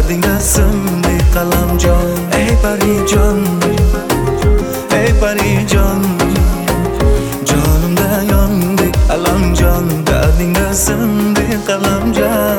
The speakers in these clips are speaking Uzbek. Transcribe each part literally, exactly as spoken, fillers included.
dardingda simli qalamjon. Ey parijon, ey parijon, jonimda yondik alamjon, dardingda simli qalamjon.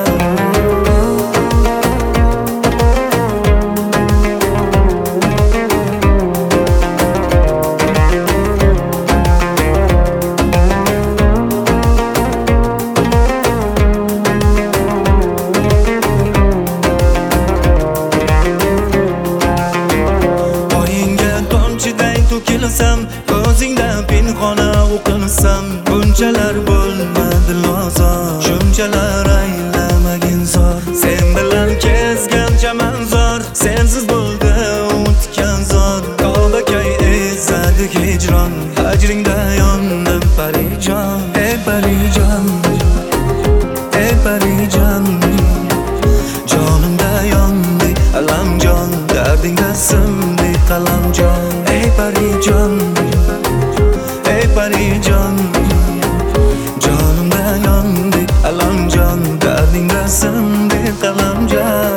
To'kilsam, ko'zingda pinhona o'qinsam, bunchalar bo'lmadi lozor, shunchalar aylamagin zor. Sen bilan kezgan chamanzor, sensiz bo'ldi o'tgan zor. Tobakay ezzadik hijron, hajringda yondim parijon. Ey parijon, ey parijon, jonimda yondi alamjon, dardingda simli qalamjon. Ey parijon, ey parijon, jonimda yondi alamjon, dardingda simli qalamjon.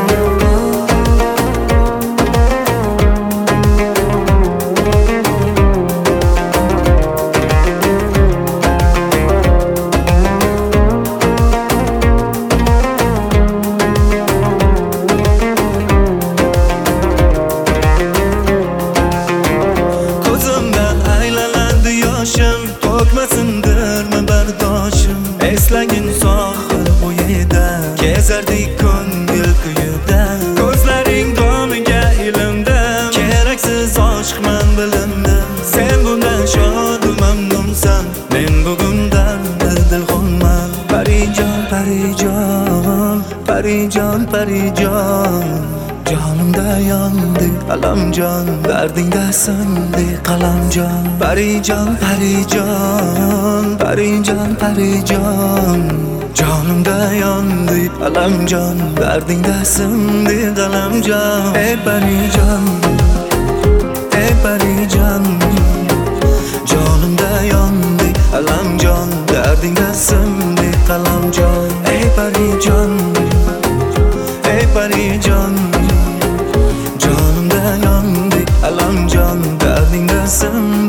To'kmasindirmi bardoshim, eslagin sohil bo'yida, kezardik ko'ngil kuyida. Ko'zlaring domiga ilimdim, keraksiz oshqman bilindim. Sen bundan shodu mamnunsan, men bugundan dilxunman. Parijon, parijon, parijon, parijon, jonimda yondi alamjon, dardingda simli qalamjon. Parijon, parijon, parijon, parijon, jonimda yondi alamjon, dardingda simli qalamjon. Ey parijon, ey parijon, jonimda yondi alamjon, dardingda simli qalamjon. Ey parijon, ey parijon, jonimda yondi alamjon, dardingda simli